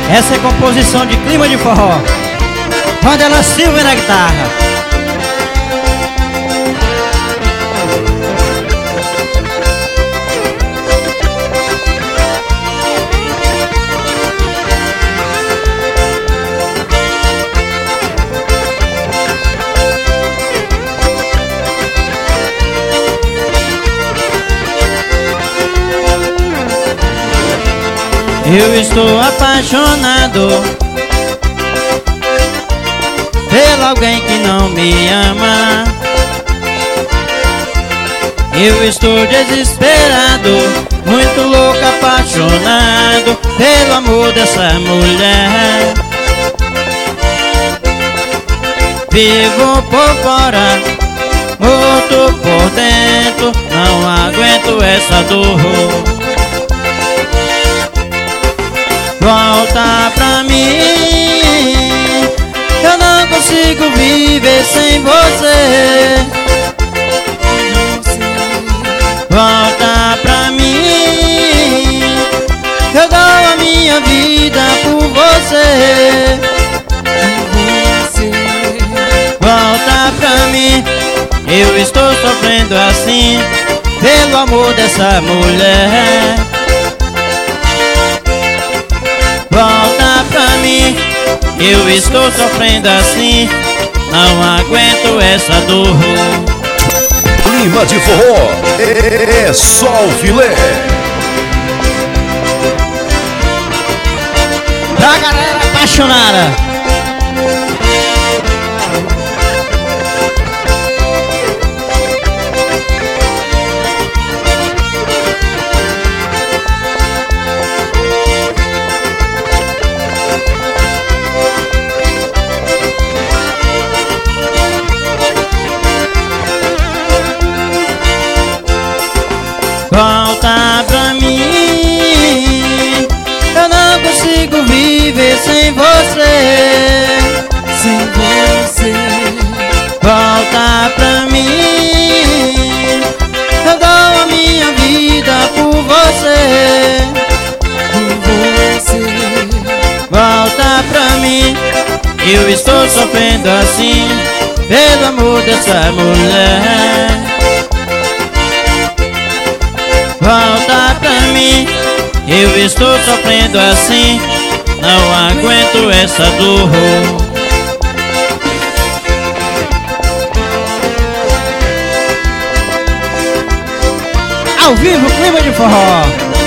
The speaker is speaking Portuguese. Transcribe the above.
Essa é composição de Clima de Forró. Rondela Silva na guitarra. Eu estou apaixonado por alguém que não me ama. Eu estou desesperado, muito louco, apaixonado pelo amor dessa mulher. Vivo por fora, morto por dentro, não aguento essa dor. Volta pra mim, eu não consigo viver sem você. Volta pra mim, eu dou a minha vida por você. Volta pra mim, eu estou sofrendo assim pelo amor dessa mulher. Volta pra mim, eu estou sofrendo assim, não aguento essa dor. Clima de Forró é só o filé. Pra galera apaixonada. Volta pra mim, eu não consigo viver sem você. Sem você. Volta pra mim, eu dou a minha vida por você. Por você. Volta pra mim, eu estou sofrendo assim pelo amor dessa mulher. Volta pra mim, eu estou sofrendo assim, não aguento essa dor. Ao vivo, Clima de Forró.